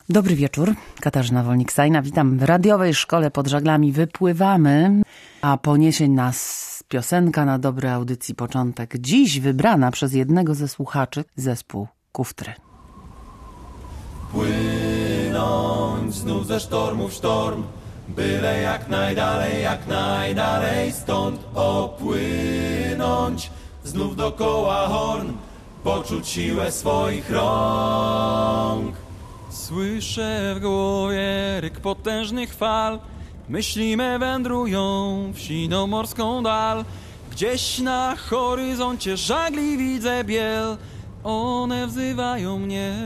Dobry wieczór, Katarzyna Wolnik-Sajna. Witam w radiowej szkole pod żaglami. Wypływamy, a poniesie nas piosenka na dobry audycji początek. Dziś wybrana przez jednego ze słuchaczy zespół Kuftry. Płynąć znów ze sztormu w sztorm, byle jak najdalej stąd. Opłynąć znów dokoła horn, poczuć siłę swoich rąk. Słyszę w głowie ryk potężnych fal, myśli me wędrują w siną morską dal. Gdzieś na horyzoncie żagli widzę biel, one wzywają mnie.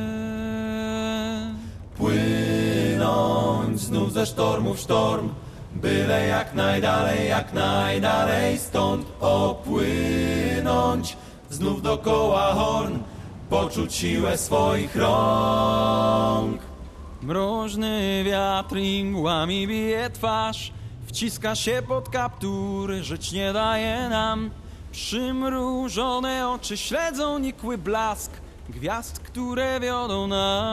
Płynąć znów ze sztormu w sztorm, byle jak najdalej stąd. Opłynąć znów dokoła horn, poczuć siłę swoich rąk. Mroźny wiatr i mgłami bije twarz, wciska się pod kaptur, żyć nie daje nam. Przymrużone oczy śledzą nikły blask gwiazd, które wiodą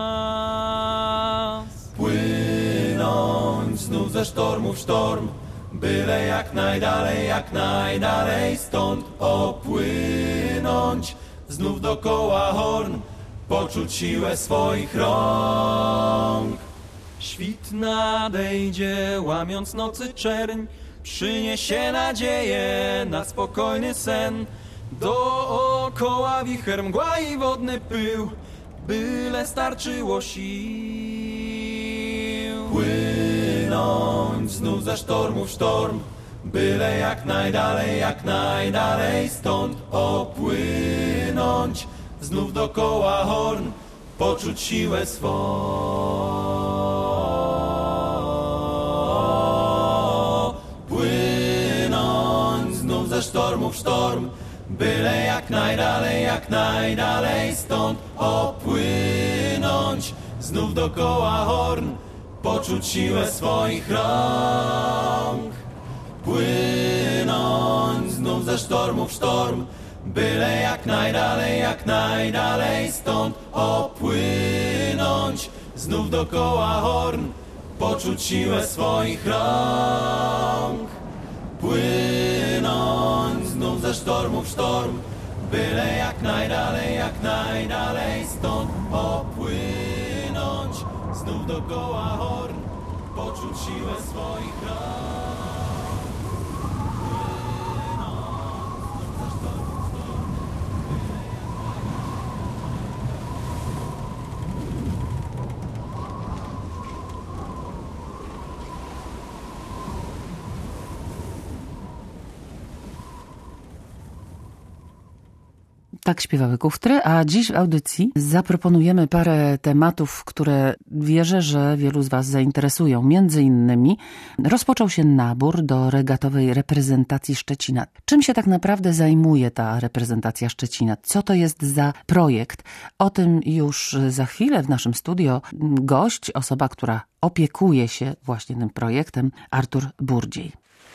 nas. Płynąć znów ze sztormu w sztorm, byle jak najdalej stąd. Opłynąć znów dokoła horn, poczuć siłę swoich rąk. Świt nadejdzie, łamiąc nocy czerń, przyniesie nadzieję na spokojny sen. Dookoła wicher, mgła i wodny pył, byle starczyło sił. Płynąć znów ze sztormu w sztorm, byle jak najdalej stąd. Opłynąć znów dokoła horn, poczuć siłę swą. Płynąć znów ze sztormu w sztorm, byle jak najdalej stąd. Opłynąć znów dokoła horn, poczuć siłę swoich rąk. Płynąć znów ze sztormu w sztorm, byle jak najdalej stąd. Opłynąć znów dokoła horn, poczuć siłę swoich rąk. Płynąć znów ze sztormu w sztorm, byle jak najdalej stąd. Opłynąć znów dokoła horn, poczuć siłę swoich rąk. Tak śpiewały Kuftry, a dziś w audycji zaproponujemy parę tematów, które wierzę, że wielu z Was zainteresują. Między innymi rozpoczął się nabór do regatowej reprezentacji Szczecina. Czym się tak naprawdę zajmuje ta reprezentacja Szczecina? Co to jest za projekt? O tym już za chwilę w naszym studio gość, osoba, która opiekuje się właśnie tym projektem, Artur Burdziej.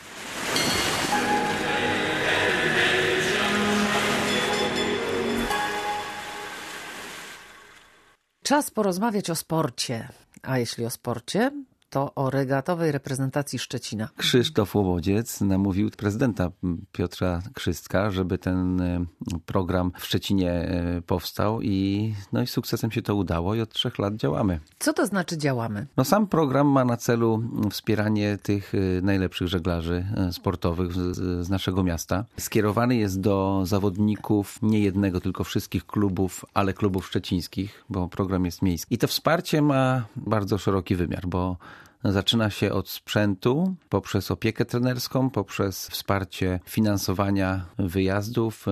Czas porozmawiać o sporcie, a jeśli o sporcie, to o regatowej reprezentacji Szczecina. Krzysztof Łobodziec namówił prezydenta Piotra Krzystka, żeby ten program w Szczecinie powstał i sukcesem się to udało i od 3 lat działamy. Co to znaczy działamy? Sam program ma na celu wspieranie tych najlepszych żeglarzy sportowych z naszego miasta. Skierowany jest do zawodników nie jednego, tylko wszystkich klubów, ale klubów szczecińskich, bo program jest miejski. I to wsparcie ma bardzo szeroki wymiar, bo zaczyna się od sprzętu, poprzez opiekę trenerską, poprzez wsparcie finansowania wyjazdów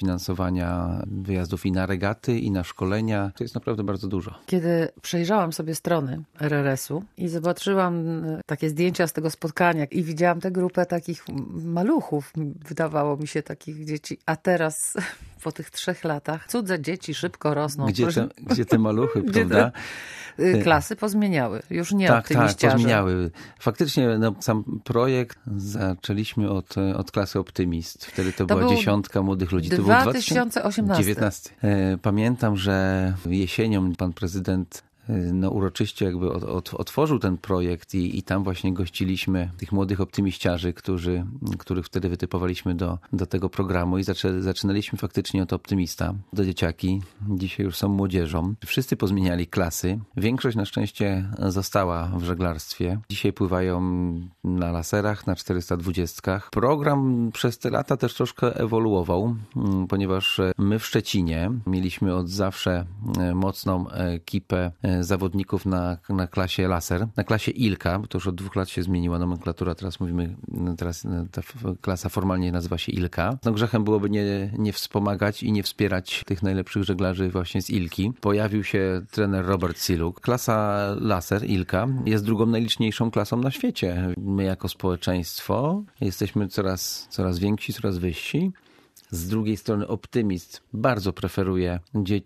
i na regaty, i na szkolenia. To jest naprawdę bardzo dużo. Kiedy przejrzałam sobie strony RRS-u i zobaczyłam takie zdjęcia z tego spotkania i widziałam tę grupę takich maluchów, wydawało mi się takich dzieci, a teraz po tych 3 latach cudze dzieci szybko rosną. Gdzie te maluchy, prawda? Klasy pozmieniały, już nie tak, optymiściarze. Tak, pozmieniały. Faktycznie sam projekt zaczęliśmy od klasy Optymist. Wtedy to była 10 młodych ludzi. To był 2018. 2019. Pamiętam, że jesienią pan prezydent uroczyście jakby otworzył ten projekt i tam właśnie gościliśmy tych młodych optymiściarzy, których wtedy wytypowaliśmy do tego programu i zaczynaliśmy faktycznie od optymista do dzieciaki. Dzisiaj już są młodzieżą. Wszyscy pozmieniali klasy. Większość na szczęście została w żeglarstwie. Dzisiaj pływają na laserach, na 420. Program przez te lata też troszkę ewoluował, ponieważ my w Szczecinie mieliśmy od zawsze mocną ekipę zawodników na klasie laser, na klasie Ilka, bo to już od 2 lat się zmieniła nomenklatura, teraz ta klasa formalnie nazywa się Ilka. No grzechem byłoby nie wspomagać i nie wspierać tych najlepszych żeglarzy właśnie z Ilki. Pojawił się trener Robert Siluk. Klasa laser Ilka jest drugą najliczniejszą klasą na świecie. My jako społeczeństwo jesteśmy coraz więksi, coraz wyżsi. Z drugiej strony optymist bardzo preferuje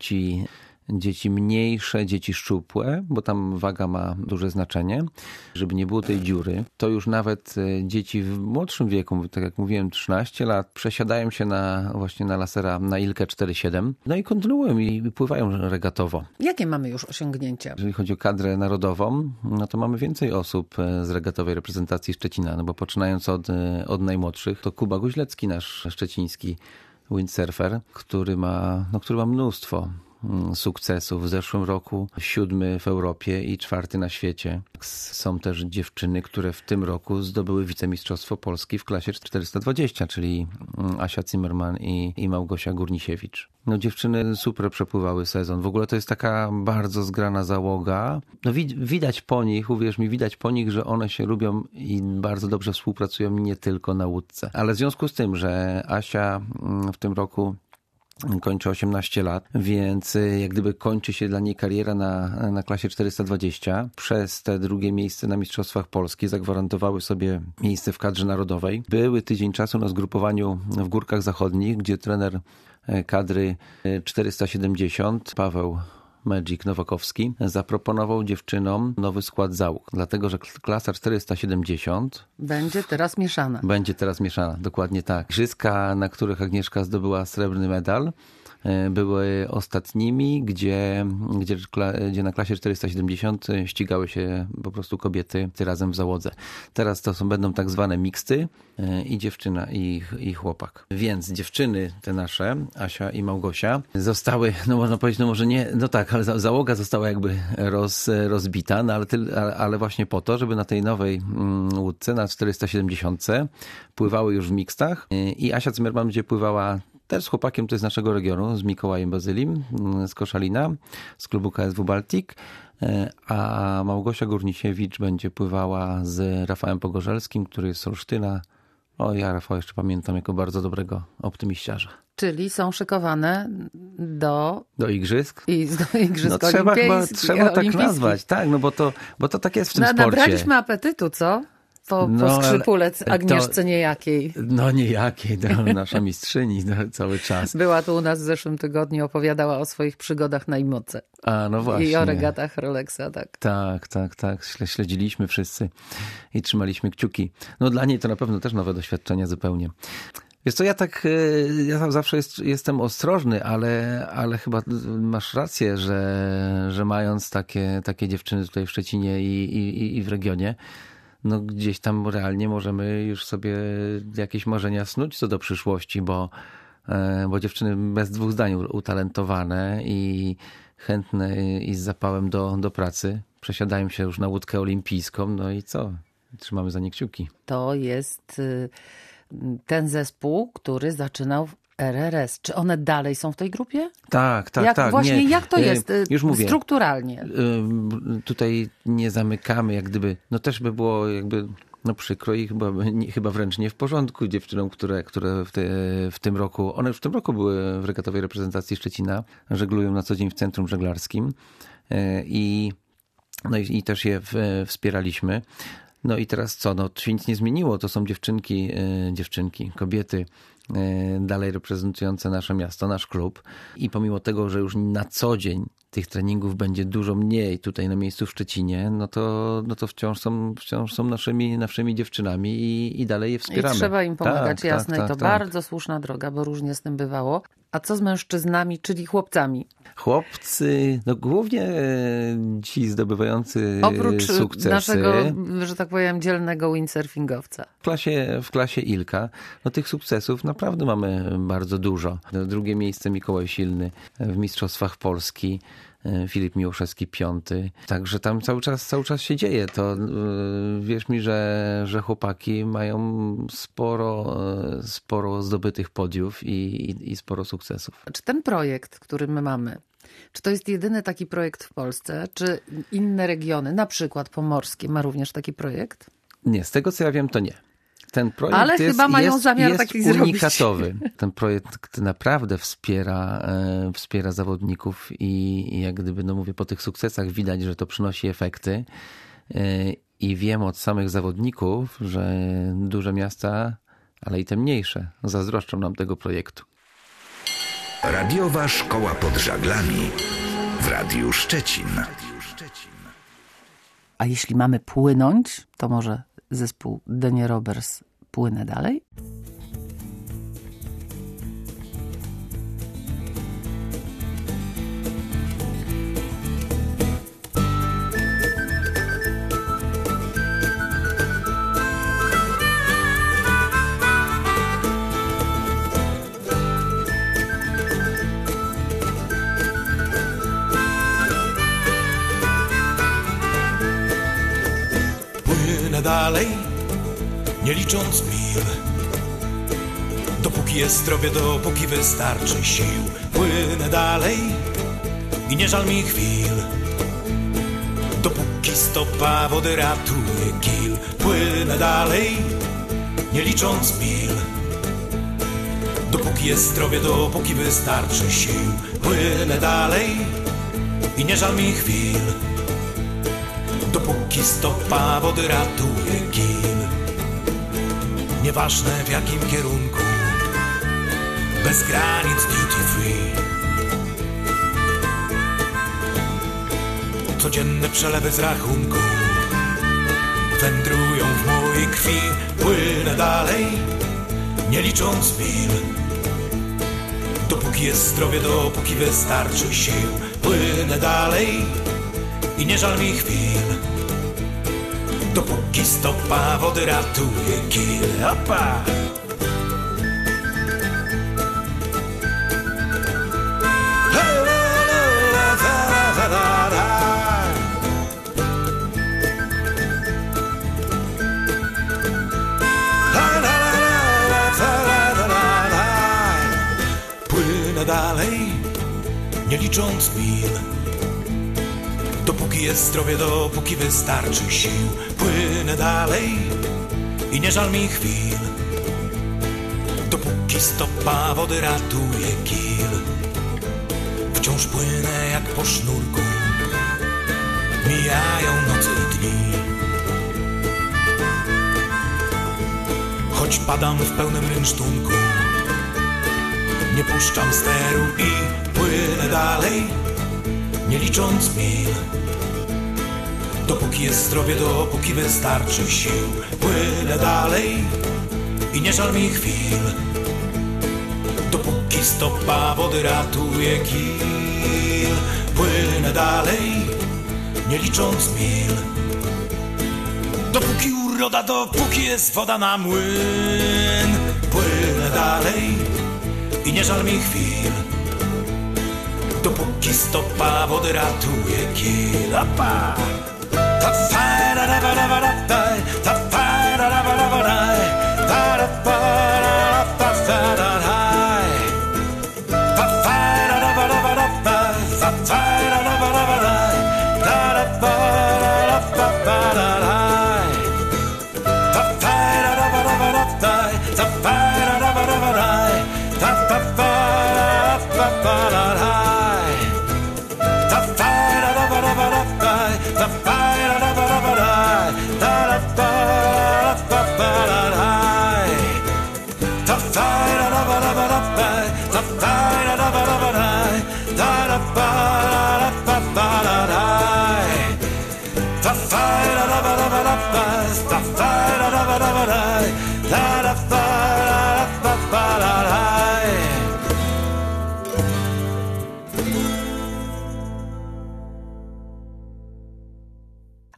dzieci mniejsze, dzieci szczupłe, bo tam waga ma duże znaczenie, żeby nie było tej dziury. To już nawet dzieci w młodszym wieku, tak jak mówiłem, 13 lat, przesiadają się właśnie na lasera, na Ilkę 4.7, no i kontynuują i pływają regatowo. Jakie mamy już osiągnięcia? Jeżeli chodzi o kadrę narodową, no to mamy więcej osób z regatowej reprezentacji Szczecina, no bo poczynając od najmłodszych, to Kuba Guźlecki, nasz szczeciński windsurfer, który ma mnóstwo sukcesów. W zeszłym roku 7 w Europie i 4 na świecie. Są też dziewczyny, które w tym roku zdobyły wicemistrzostwo Polski w klasie 420, czyli Asia Zimmerman i Małgosia Górnisiewicz. No dziewczyny super przepływały sezon. W ogóle to jest taka bardzo zgrana załoga. No widać po nich, uwierz mi, że one się lubią i bardzo dobrze współpracują nie tylko na łódce. Ale w związku z tym, że Asia w tym roku kończy 18 lat, więc jak gdyby kończy się dla niej kariera na klasie 420. Przez te drugie miejsce na Mistrzostwach Polski zagwarantowały sobie miejsce w kadrze narodowej. Były tydzień czasu na zgrupowaniu w Górkach Zachodnich, gdzie trener kadry 470, Paweł Magic Nowakowski, zaproponował dziewczynom nowy skład załóg, dlatego że klasa 470 będzie teraz mieszana. Dokładnie tak. Igrzyska, na których Agnieszka zdobyła srebrny medal, były ostatnimi, gdzie na klasie 470 ścigały się po prostu kobiety razem w załodze. Teraz to będą tak zwane miksty i dziewczyna i chłopak. Więc dziewczyny te nasze, Asia i Małgosia, zostały, no można powiedzieć, no może nie, no tak, ale załoga została jakby rozbita, no ale właśnie po to, żeby na tej nowej łódce, na 470 pływały już w mixtach i Asia Zimmerman będzie pływała też z chłopakiem, to jest z naszego regionu, z Mikołajem Bazylim, z Koszalina, z klubu KSW Baltic, a Małgosia Górnisiewicz będzie pływała z Rafałem Pogorzelskim, który jest z Olsztyna. Ja Rafała jeszcze pamiętam jako bardzo dobrego optymiściarza. Czyli są szykowane do igrzysk? Do igrzysk trzeba tak nazwać, tak, no bo to tak jest w tym sporcie. Nabraliśmy apetytu, co? Po skrzypulec Agnieszce niejakiej. No niejakiej, nasza mistrzyni cały czas. Była tu u nas w zeszłym tygodniu, opowiadała o swoich przygodach na Imoce. A, no właśnie. I o regatach Rolexa, tak. Tak. Śledziliśmy wszyscy i trzymaliśmy kciuki. No dla niej to na pewno też nowe doświadczenia zupełnie. Wiesz co, ja zawsze jestem ostrożny, ale chyba masz rację, że mając takie dziewczyny tutaj w Szczecinie i w regionie, no gdzieś tam realnie możemy już sobie jakieś marzenia snuć co do przyszłości, bo dziewczyny bez 2 zdań utalentowane i chętne i z zapałem do pracy przesiadają się już na łódkę olimpijską, no i co? Trzymamy za nie kciuki. To jest ten zespół, który zaczynał w RRS. Czy one dalej są w tej grupie? Tak. Właśnie jak to jest już mówię, strukturalnie? Tutaj nie zamykamy, jak gdyby, no też by było jakby, no przykro i chyba wręcz nie w porządku dziewczynom, które w tym roku, one już w tym roku były w regatowej reprezentacji Szczecina, żeglują na co dzień w centrum żeglarskim i też je wspieraliśmy. No i teraz co? No się nic nie zmieniło. To są dziewczynki, kobiety dalej reprezentujące nasze miasto, nasz klub. I pomimo tego, że już na co dzień tych treningów będzie dużo mniej tutaj na miejscu w Szczecinie, no to wciąż są naszymi dziewczynami i dalej je wspieramy. I trzeba im pomagać, jasne. I to bardzo słuszna droga, bo różnie z tym bywało. A co z mężczyznami, czyli chłopcami? Chłopcy, no głównie ci zdobywający Oprócz sukcesy. naszego, że tak powiem, dzielnego windsurfingowca. W klasie Ilka, no tych sukcesów naprawdę mamy bardzo dużo. Drugie miejsce Mikołaj Silny w Mistrzostwach Polski, Filip Miłoszewski 5. Także tam cały czas się dzieje. To wierz mi, że chłopaki mają sporo zdobytych podiów i sporo sukcesów. Czy ten projekt, który my mamy, czy to jest jedyny taki projekt w Polsce? Czy inne regiony, na przykład pomorskie, ma również taki projekt? Nie, z tego co ja wiem, to nie. Ten projekt ale chyba mają zamiar taki zrobić. Unikatowy. Ten projekt naprawdę wspiera zawodników i jak gdyby, no mówię, po tych sukcesach widać, że to przynosi efekty. I wiem od samych zawodników, że duże miasta, ale i te mniejsze, zazdroszczą nam tego projektu. Radiowa Szkoła pod Żaglami w Radiu Szczecin. A jeśli mamy płynąć, to może zespół Denie Robbers płynę dalej? Płynę dalej, nie licząc mil, dopóki jest zdrowie, dopóki wystarczy sił. Płynę dalej i nie żal mi chwil, dopóki stopa wody ratuje kil. Płynę dalej, nie licząc mil, dopóki jest zdrowie, dopóki wystarczy sił. Płynę dalej i nie żal mi chwil, dopóki stopa wody ratuje kil. Nieważne w jakim kierunku, bez granic duty free. Codzienne przelewy z rachunku wędrują w mojej krwi. Płynę dalej, nie licząc mil, dopóki jest zdrowie, dopóki wystarczy sił. Płynę dalej i nie żal mi chwil, dopóki stopa wody ratuje kil. Opa! Płynę dalej, nie licząc mil, dopóki jest zdrowie, dopóki wystarczy sił. Płynę dalej i nie żal mi chwil, dopóki stopa wody ratuje kil. Wciąż płynę jak po sznurku, mijają noce i dni, choć padam w pełnym rynsztunku, nie puszczam steru i płynę dalej, nie licząc mil, dopóki jest zdrowie, dopóki wystarczy sił. Płynę dalej i nie żal mi chwil, dopóki stopa wody ratuje kil. Płynę dalej, nie licząc mil, dopóki uroda, dopóki jest woda na młyn. Płynę dalej i nie żal mi chwil, dopóki stopa wody ratuje kil. Opa!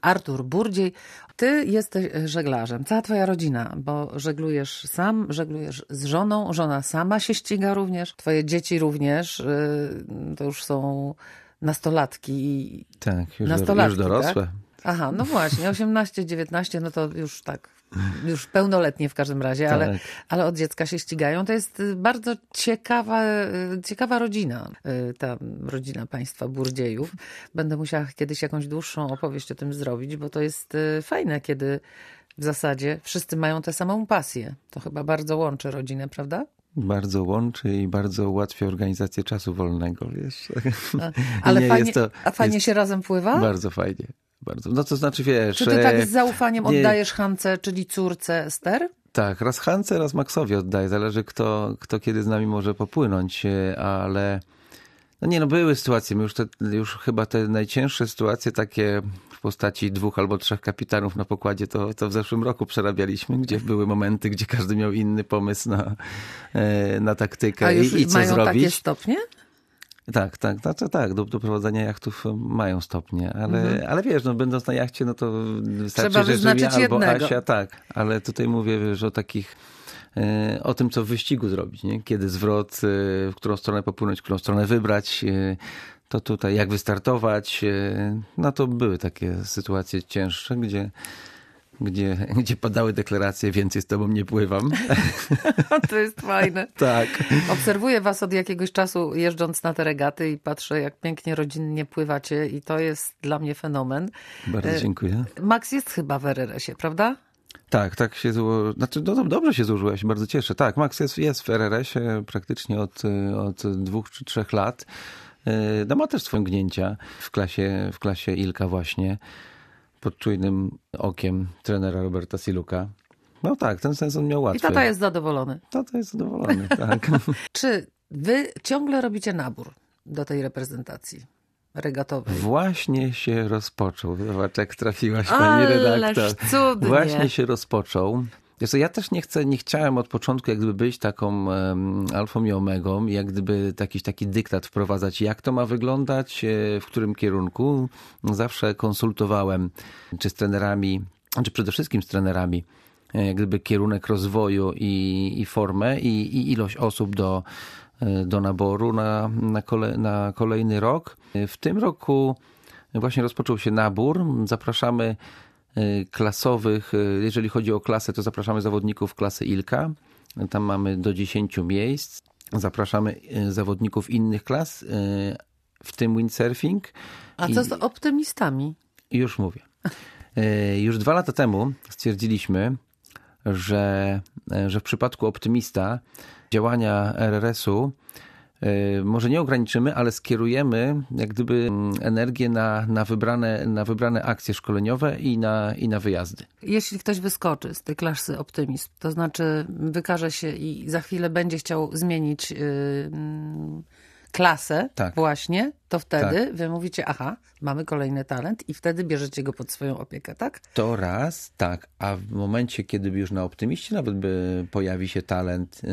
Artur Burdziej. Ty jesteś żeglarzem, cała twoja rodzina, bo żeglujesz sam, żeglujesz z żoną, żona sama się ściga również, twoje dzieci również, to już są nastolatki. Tak, już nastolatki, dorosłe. Tak? Aha, no właśnie, 18, 19, no to już tak, już pełnoletnie w każdym razie, Tak. ale od dziecka się ścigają. To jest bardzo ciekawa rodzina, ta rodzina państwa Burdziejów. Będę musiała kiedyś jakąś dłuższą opowieść o tym zrobić, bo to jest fajne, kiedy w zasadzie wszyscy mają tę samą pasję. To chyba bardzo łączy rodzinę, prawda? Bardzo łączy i bardzo ułatwia organizację czasu wolnego, wiesz. Ale Nie, fajnie, fajnie się razem pływa? Bardzo fajnie. Bardzo. No to znaczy, wiesz... Czy ty tak z zaufaniem oddajesz Hance, czyli córce ster? Tak, raz Hance, raz Maxowi oddaję. Zależy kto kiedy z nami może popłynąć, ale... No były sytuacje, my już chyba te najcięższe sytuacje takie w postaci 2 albo 3 kapitanów na pokładzie to w zeszłym roku przerabialiśmy, gdzie były momenty, gdzie każdy miał inny pomysł na taktykę. A już i co mają zrobić. Takie stopnie? Tak, do prowadzenia jachtów mają stopnie, ale wiesz, będąc na jachcie, no to wystarczy, trzeba że wyznaczyć ja albo jednego. Asia, tak, ale tutaj mówię, wiesz, o tym, co w wyścigu zrobić, nie? Kiedy zwrot, w którą stronę popłynąć, w którą stronę wybrać, to tutaj jak wystartować, no to były takie sytuacje cięższe, gdzie padały deklaracje, więcej z tobą nie pływam. To jest fajne. Tak. Obserwuję was od jakiegoś czasu jeżdżąc na te regaty i patrzę, jak pięknie rodzinnie pływacie i to jest dla mnie fenomen. Bardzo dziękuję. Max jest chyba w RRS-ie, prawda? Tak się złożyło. Znaczy, dobrze się złożyło, ja się bardzo cieszę. Tak, Max jest w RRS-ie praktycznie od 2 czy 3 lat. No ma też swoje gnięcia w klasie Ilka właśnie. Pod czujnym okiem trenera Roberta Siluka. No tak, ten sezon miał łatwy. I tata jest zadowolony. Tata jest zadowolony, tak. Czy wy ciągle robicie nabór do tej reprezentacji regatowej? Właśnie się rozpoczął. Zobacz, jak trafiłaś, pani redaktor. Ależ cudnie. Właśnie się rozpoczął. Wiesz co, ja też nie chciałem od początku jak gdyby być taką alfą i omegą, jak gdyby taki dyktat wprowadzać, jak to ma wyglądać, w którym kierunku. Zawsze konsultowałem, czy z trenerami, czy przede wszystkim z trenerami, jak gdyby kierunek rozwoju i formę i ilość osób do naboru na kolejny rok. W tym roku właśnie rozpoczął się nabór. Zapraszamy klasowych, jeżeli chodzi o klasę, to zapraszamy zawodników klasy Ilka. Tam mamy do 10 miejsc. Zapraszamy zawodników innych klas, w tym windsurfing. A co z optymistami? Już mówię. Już 2 lata temu stwierdziliśmy, że w przypadku optymista działania RRS-u może nie ograniczymy, ale skierujemy jak gdyby energię na wybrane akcje szkoleniowe i na wyjazdy. Jeśli ktoś wyskoczy z tej klasy optymizm, to znaczy wykaże się i za chwilę będzie chciał zmienić klasę właśnie, to wtedy wy mówicie, aha, mamy kolejny talent i wtedy bierzecie go pod swoją opiekę, tak? To raz, tak. A w momencie, kiedy już na optymiście nawet pojawi się talent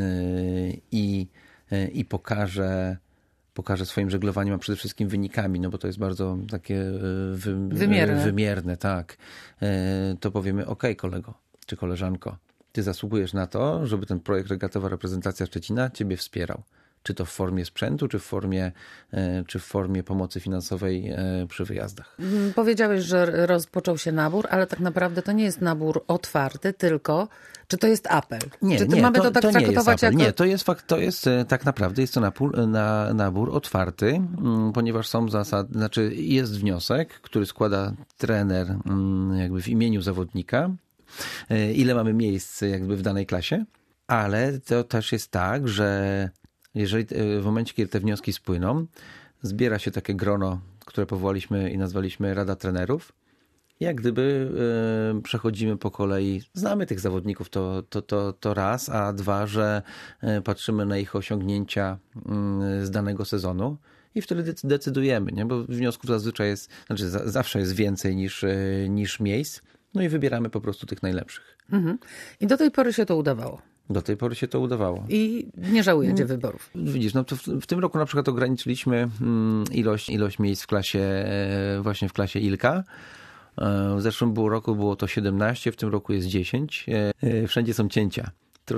i pokaże swoim żeglowaniem, a przede wszystkim wynikami, no bo to jest bardzo takie wymierne, tak. To powiemy, okej, kolego czy koleżanko, ty zasługujesz na to, żeby ten projekt Regatowa Reprezentacja Szczecina ciebie wspierał. Czy to w formie sprzętu, czy w formie pomocy finansowej przy wyjazdach. Powiedziałeś, że rozpoczął się nabór, ale tak naprawdę to nie jest nabór otwarty, tylko czy to jest apel? Nie, czy mamy to tak to traktować jako... Nie, to jest tak naprawdę jest to nabór otwarty, ponieważ są zasady, znaczy jest wniosek, który składa trener jakby w imieniu zawodnika, ile mamy miejsc jakby w danej klasie, ale to też jest tak, że jeżeli w momencie, kiedy te wnioski spłyną, zbiera się takie grono, które powołaliśmy i nazwaliśmy Rada Trenerów. Jak gdyby przechodzimy po kolei, znamy tych zawodników, to raz, a 2, że patrzymy na ich osiągnięcia z danego sezonu i wtedy decydujemy, nie? Bo wniosków zazwyczaj jest, znaczy zawsze jest więcej niż miejsc, no i wybieramy po prostu tych najlepszych. Mhm. I do tej pory się to udawało. Do tej pory się to udawało. I nie żałujecie wyborów. Widzisz, no to w tym roku na przykład ograniczyliśmy ilość miejsc w klasie, właśnie w klasie Ilka. W zeszłym roku było to 17, w tym roku jest 10. Wszędzie są cięcia.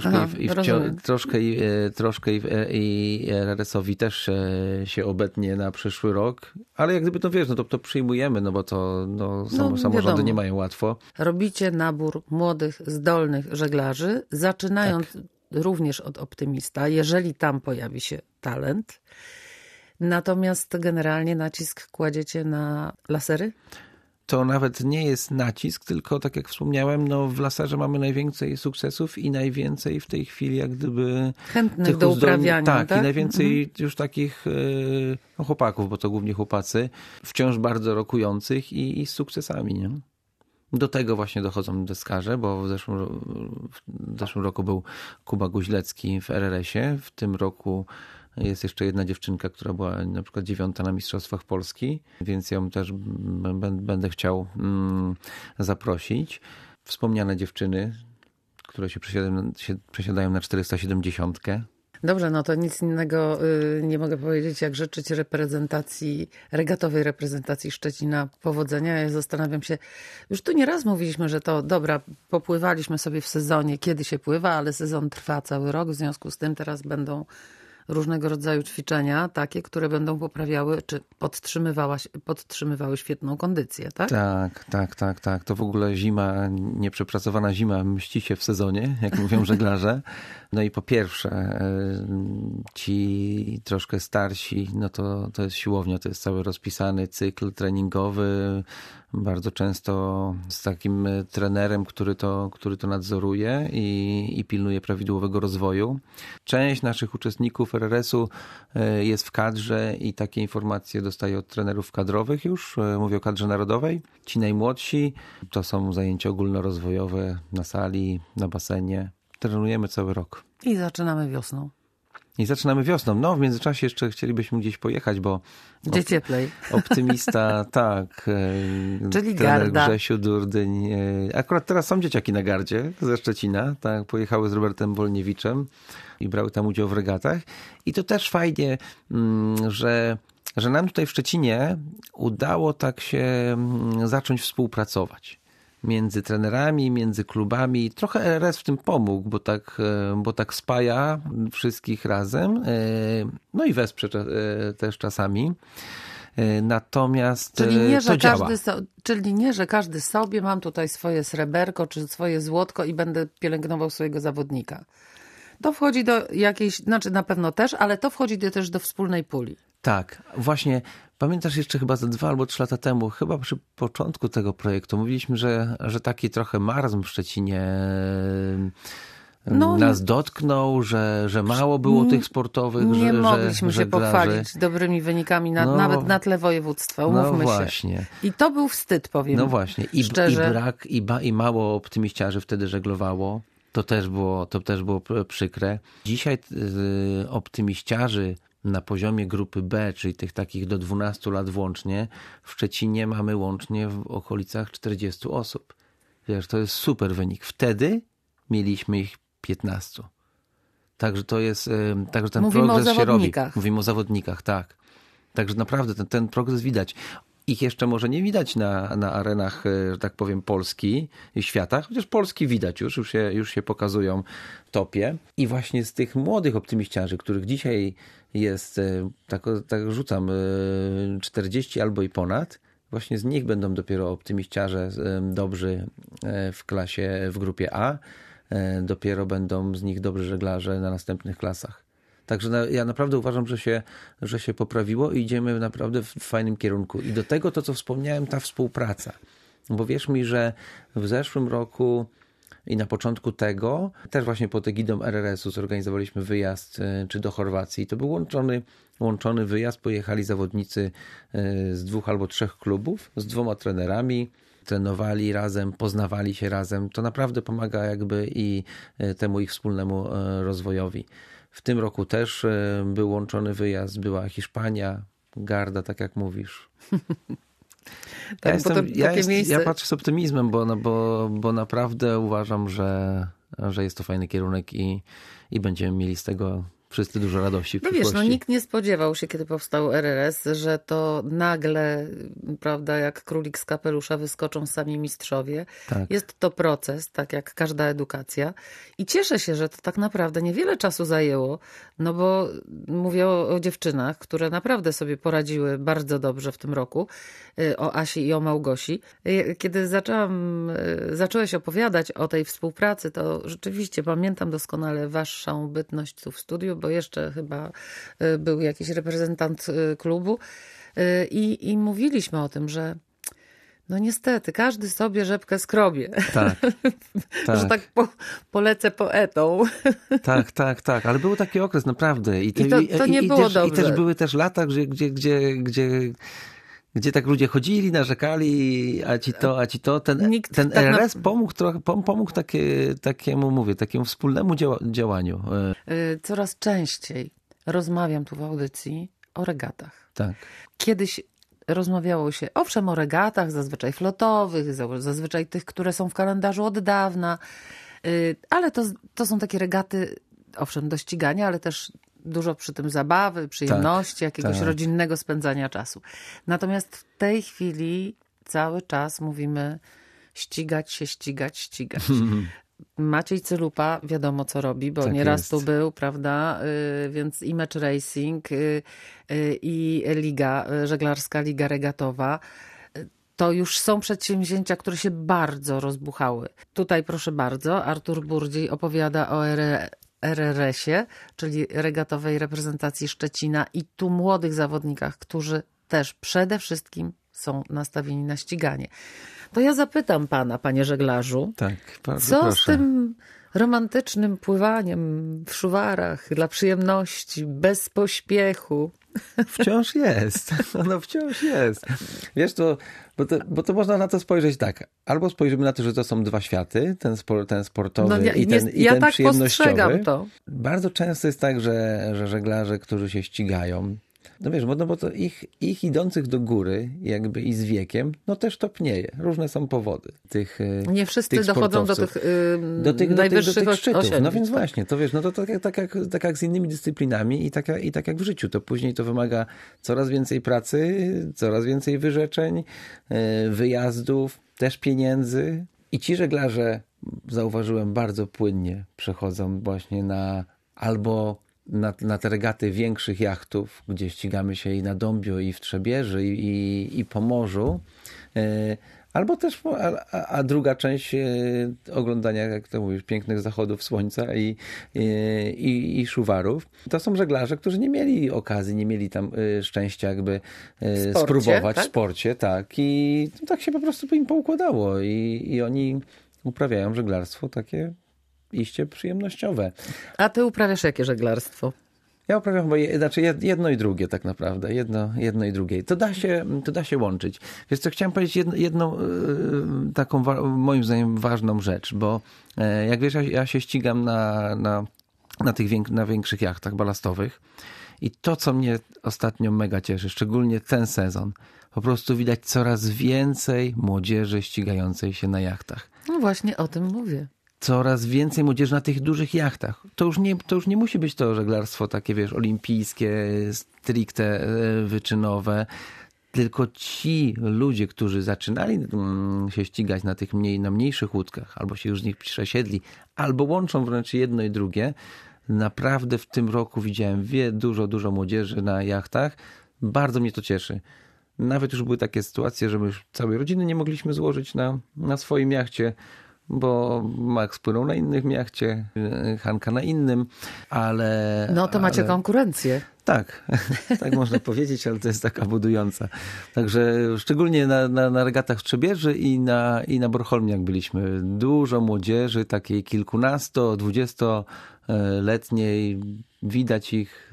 Troszkę i RRS-owi też się obetnie na przyszły rok, ale jak gdyby to wiesz, to przyjmujemy, bo to samorządy wiadomo, nie mają łatwo. Robicie nabór młodych, zdolnych żeglarzy, zaczynając również od Optymista, jeżeli tam pojawi się talent. Natomiast generalnie nacisk kładziecie na lasery? To nawet nie jest nacisk, tylko tak jak wspomniałem, w laserze mamy najwięcej sukcesów i najwięcej w tej chwili jak gdyby chętnych do uprawiania. Tak, i najwięcej już takich chłopaków, bo to głównie chłopacy, wciąż bardzo rokujących i z sukcesami, nie? Do tego właśnie dochodzą deskarze, bo w zeszłym roku był Kuba Guźlecki w RRS-ie. W tym roku jest jeszcze jedna dziewczynka, która była na przykład 9. na Mistrzostwach Polski, więc ją też będę chciał zaprosić. Wspomniane dziewczyny, które się przesiadają na 470. Dobrze, to nic innego nie mogę powiedzieć, jak życzyć regatowej reprezentacji Szczecina powodzenia. Ja zastanawiam się, już tu nieraz mówiliśmy, że to dobra, popływaliśmy sobie w sezonie, kiedy się pływa, ale sezon trwa cały rok, w związku z tym teraz będą różnego rodzaju ćwiczenia, takie, które będą poprawiały, czy podtrzymywały świetną kondycję, tak? Tak. To w ogóle nieprzepracowana zima mści się w sezonie, jak mówią żeglarze. No i po pierwsze, ci troszkę starsi, to jest siłownia, to jest cały rozpisany cykl treningowy, bardzo często z takim trenerem, który to nadzoruje i pilnuje prawidłowego rozwoju. Część naszych uczestników RRS-u jest w kadrze i takie informacje dostaje od trenerów kadrowych już, mówię o kadrze narodowej. Ci najmłodsi to są zajęcia ogólnorozwojowe na sali, na basenie. Trenujemy cały rok. I zaczynamy wiosną. W międzyczasie jeszcze chcielibyśmy gdzieś pojechać, bo... Gdzie cieplej. Optymista, tak. Czyli trener Garda. Grzesiu Durdyń. Akurat teraz są dzieciaki na Gardzie ze Szczecina. Tak, pojechały z Robertem Wolniewiczem i brały tam udział w regatach. I to też fajnie, że nam tutaj w Szczecinie udało tak się zacząć współpracować. Między trenerami, między klubami. Trochę RRS w tym pomógł, bo tak spaja wszystkich razem. No i wesprze też czasami. Natomiast to działa. Czyli nie, że każdy sobie, mam tutaj swoje sreberko czy swoje złotko i będę pielęgnował swojego zawodnika. To wchodzi do jakiejś, na pewno też, ale to wchodzi też do wspólnej puli. Tak, właśnie. Pamiętasz jeszcze chyba 2 albo 3 lata temu, chyba przy początku tego projektu, mówiliśmy, że taki trochę marazm w Szczecinie nas dotknął, że mało było tych sportowych nie mogliśmy się żeglarzy. pochwalić dobrymi wynikami nawet na tle województwa, umówmy właśnie. się. I to był wstyd, powiem. No właśnie. Szczerze. I mało optymiściarzy wtedy żeglowało. To też było przykre. Dzisiaj optymiściarzy na poziomie grupy B, czyli tych takich do 12 lat włącznie, w Szczecinie mamy łącznie w okolicach 40 osób. Wiesz, to jest super wynik. Wtedy mieliśmy ich 15. Także to jest, także ten progres się robi. Mówimy o zawodnikach, tak. Także naprawdę ten progres widać. Ich jeszcze może nie widać na arenach, że tak powiem, Polski i świata, chociaż Polski widać już się pokazują w topie. I właśnie z tych młodych optymiściarzy, których dzisiaj jest, tak rzucam, 40 albo i ponad, właśnie z nich będą dopiero optymiściarze dobrzy w klasie, w grupie A, dopiero będą z nich dobrzy żeglarze na następnych klasach. Także ja naprawdę uważam, że się poprawiło i idziemy naprawdę w fajnym kierunku. I do tego to, co wspomniałem, ta współpraca. Bo wierz mi, że w zeszłym roku i na początku tego, też właśnie pod egidą RRS-u zorganizowaliśmy wyjazd czy do Chorwacji. To był łączony wyjazd. Pojechali zawodnicy z 2 albo 3 klubów, z 2 trenerami. Trenowali razem, poznawali się razem. To naprawdę pomaga jakby i temu ich wspólnemu rozwojowi. W tym roku też był łączony wyjazd, była Hiszpania, Garda, tak jak mówisz. Ja patrzę z optymizmem, bo naprawdę uważam, że jest to fajny kierunek i będziemy mieli z tego wszyscy dużo radości w No przyszłości. wiesz, nikt nie spodziewał się, kiedy powstał RRS, że to nagle, prawda, jak królik z kapelusza wyskoczą sami mistrzowie. Tak. Jest to proces, tak jak każda edukacja. I cieszę się, że to tak naprawdę niewiele czasu zajęło, no bo mówię o dziewczynach, które naprawdę sobie poradziły bardzo dobrze w tym roku, o Asi i o Małgosi. Kiedy zacząłeś opowiadać o tej współpracy, to rzeczywiście pamiętam doskonale waszą bytność tu w studiu, bo jeszcze chyba był jakiś reprezentant klubu i mówiliśmy o tym, że no niestety, każdy sobie rzepkę skrobie. Tak. Że tak polecę poetą. Tak. Ale był taki okres naprawdę. I to nie było dobrze. I też były też lata, gdzie tak ludzie chodzili, narzekali, a ci to. Ten RRS pomógł takiemu wspólnemu działaniu. Coraz częściej rozmawiam tu w audycji o regatach. Tak. Kiedyś rozmawiało się, owszem, o regatach, zazwyczaj flotowych, zazwyczaj tych, które są w kalendarzu od dawna, ale to są takie regaty, owszem, do ścigania, ale też dużo przy tym zabawy, przyjemności, jakiegoś rodzinnego spędzania czasu. Natomiast w tej chwili cały czas mówimy ścigać się. Maciej Cylupa wiadomo co robi, bo nieraz tu był, prawda, więc i Match Racing i żeglarska liga regatowa. To już są przedsięwzięcia, które się bardzo rozbuchały. Tutaj proszę bardzo, Artur Burdziej opowiada o RRS-ie, czyli regatowej reprezentacji Szczecina i tu młodych zawodnikach, którzy też przede wszystkim są nastawieni na ściganie. To ja zapytam pana, panie żeglarzu, tak, co proszę. Z tym romantycznym pływaniem w szuwarach dla przyjemności, bez pośpiechu? Wciąż jest. No wciąż jest. Wiesz, bo to można na to spojrzeć tak. Albo spojrzymy na to, że to są dwa światy, ten sportowy i ten tak przyjemnościowy. Postrzegam to. Bardzo często jest tak, że żeglarze, którzy się ścigają, no wiesz, bo to ich idących do góry jakby i z wiekiem, no też topnieje. Różne są powody tych nie wszyscy tych dochodzą do tych najwyższych szczytów. osiągnięć. No więc właśnie, to wiesz, no to tak jak z innymi dyscyplinami i tak jak w życiu. To później to wymaga coraz więcej pracy, coraz więcej wyrzeczeń, wyjazdów, też pieniędzy. I ci żeglarze, zauważyłem, bardzo płynnie przechodzą właśnie na te regaty większych jachtów, gdzie ścigamy się i na Dąbiu, i w Trzebieży, i po morzu. Albo też, a druga część oglądania, jak to mówisz, pięknych zachodów słońca i szuwarów. To są żeglarze, którzy nie mieli okazji, nie mieli tam szczęścia jakby spróbować w sporcie. Tak. I tak się po prostu im poukładało. I oni uprawiają żeglarstwo takie iście przyjemnościowe. A ty uprawiasz jakie żeglarstwo? Ja uprawiam jedno i drugie tak naprawdę. Jedno i drugie. To da się łączyć. Wiesz co, chciałem powiedzieć jedną taką moim zdaniem ważną rzecz, bo jak wiesz, ja się ścigam na większych jachtach balastowych i to, co mnie ostatnio mega cieszy, szczególnie ten sezon, po prostu widać coraz więcej młodzieży ścigającej się na jachtach. No właśnie o tym mówię. Coraz więcej młodzieży na tych dużych jachtach. To już nie musi być to żeglarstwo takie, wiesz, olimpijskie, stricte wyczynowe, tylko ci ludzie, którzy zaczynali się ścigać na tych na mniejszych łódkach, albo się już z nich przesiedli, albo łączą wręcz jedno i drugie. Naprawdę w tym roku widziałem dużo młodzieży na jachtach. Bardzo mnie to cieszy. Nawet już były takie sytuacje, że my już całej rodziny nie mogliśmy złożyć na swoim jachcie, bo Max płynął na innym jachcie, Hanka na innym, ale... No to macie konkurencję. Tak, tak można powiedzieć, ale to jest taka budująca. Także szczególnie na regatach w Trzebieży i na Bornholmie, jak byliśmy, dużo młodzieży, takiej kilkunasto, 20-letniej, widać ich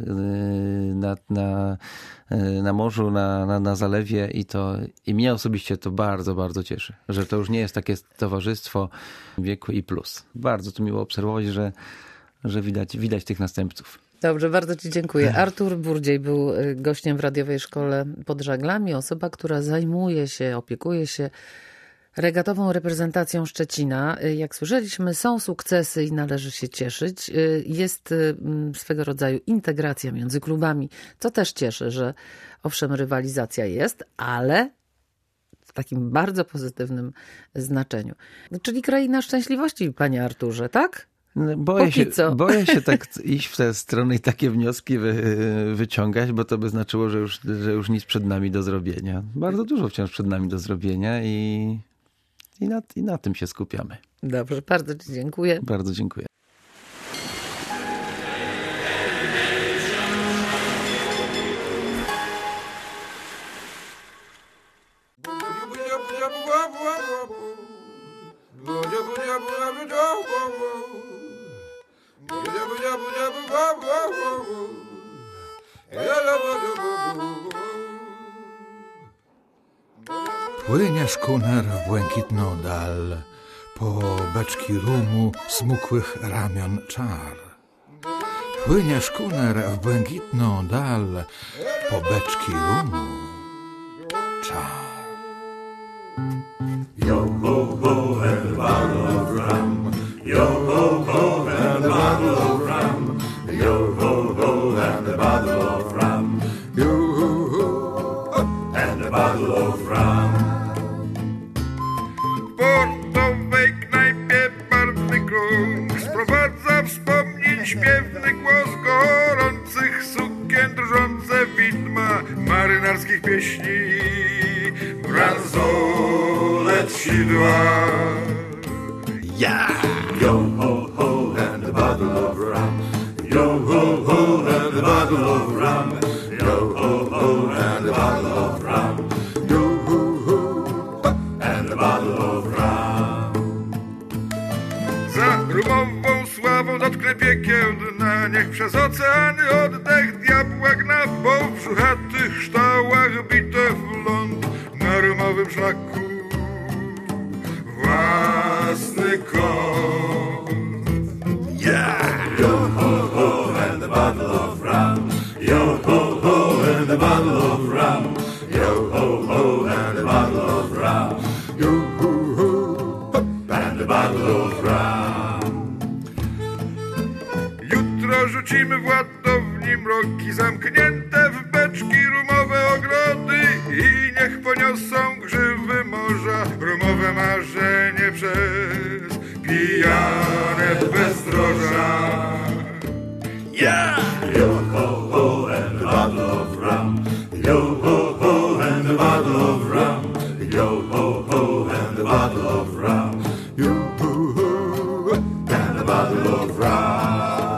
na morzu, na zalewie i mnie osobiście to bardzo, bardzo cieszy, że to już nie jest takie towarzystwo wieku i plus. Bardzo to miło obserwować, że widać tych następców. Dobrze, bardzo ci dziękuję. Artur Burdziej był gościem w radiowej szkole pod żaglami. Osoba, która zajmuje się, opiekuje się regatową reprezentacją Szczecina. Jak słyszeliśmy, są sukcesy i należy się cieszyć. Jest swego rodzaju integracja między klubami, co też cieszy, że owszem, rywalizacja jest, ale w takim bardzo pozytywnym znaczeniu. Czyli kraina szczęśliwości, panie Arturze, tak? Boję się tak iść w tę stronę i takie wnioski wyciągać, bo to by znaczyło, że już nic przed nami do zrobienia. Bardzo dużo wciąż przed nami do zrobienia i na tym się skupiamy. Dobrze, bardzo ci dziękuję. Bardzo dziękuję. Płynie szkuner w błękitną dal, po beczki rumu smukłych ramion czar. Płynie szkuner w błękitną dal, po beczki rumu czar. Yo ho ho and a bottle of rum. Yo ho ho and a bottle of rum. Yo ho ho and a bottle of rum. Yo ho ho and a bottle of rum. W portowej knajpie barwny krąg sprowadza wspomnień śpiewny głos gorących sukien, drżące widma marynarskich pieśni, bransolet sidła. Yeah! Yo ho ho and a bottle of rum. Yo ho ho and a bottle of rum. Yo ho ho and a bottle of rum. Yo ho ho and a bottle of rum. Za rumową sławą dotknę piekieł dna, niech przez oceany oddech diabła gna, bo w brzuchatych ształach bitew ląd na rumowym szlaku własny kąt. Yeah! Yo ho ho and a bottle of rum. Yo ho ho and a bottle of rum. Yo ho ho and a bottle of rum. Yo ho ho and a bottle of rum. Jutro rzucimy w ładowni mroki zamknięte w beczki rumowe ogrody i niech poniosą grzywy morza rumowe marzenie przez pijane bezdroża. Yeah! Yo ho ho and a bottle of rum. Yo ho ho and a bottle of rum. Yo ho ho and a bottle of rum. Yo ho ho and a bottle of rum.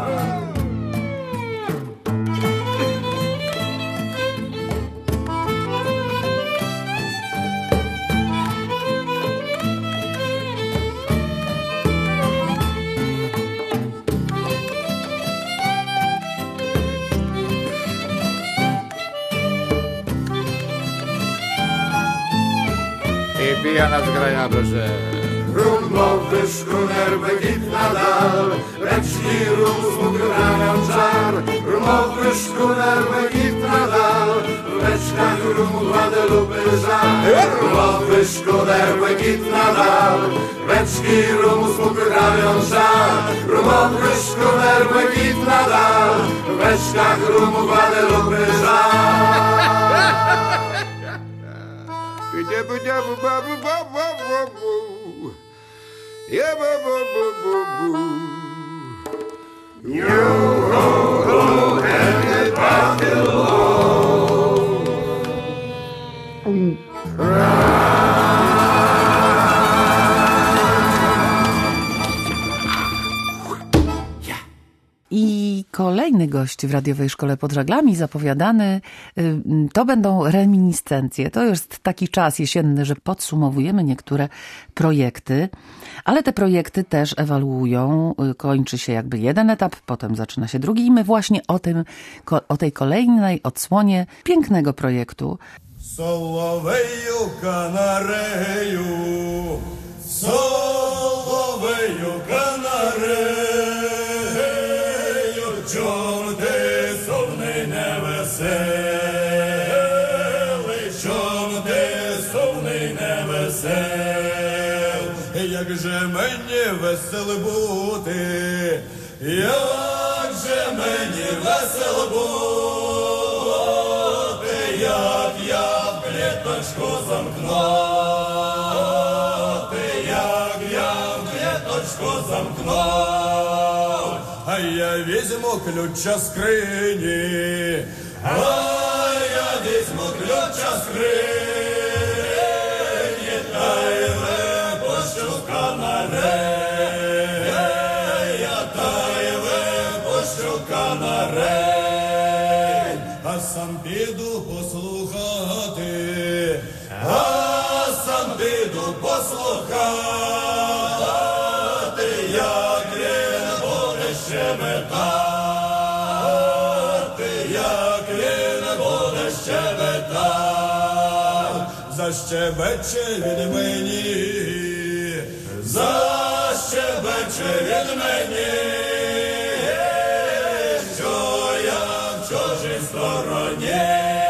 I pijana zgraja brze. Rumowy szkuner błękitna dal, beczki rum smug ramion czar. Rumowy szkuner błękitna dal, w beczkach rumu Guadalupe żar. Rumowy szkuner błękitna dal, beczki rumu smug ramion czar. Rumowy szkuner błękitna dal, w beczkach rumu Guadalupe żar. I kolejny gość w radiowej szkole pod żaglami zapowiadany, to będą reminiscencje. To jest taki czas jesienny, że podsumowujemy niektóre projekty, ale te projekty też ewaluują. Kończy się jakby jeden etap, potem zaczyna się drugi i my właśnie o tej kolejnej odsłonie pięknego projektu. Соловею канарею, соловею канарею, чом ти сумний невеселий, чом ти сумний невеселий. як же мені весело бути, як же мені весело бути, як я в кліточку замкнути, як я в кліточку замкнув, а я візьму ключа скрині, а я візьму ключа скрині, та й випущу канарей, та й випущу канарей, а сам піду послухати, а сам піду послухати, як він буде щебетати, як він буде щебетати, защебече він мені, защебече він мені, що я в чужій стороні,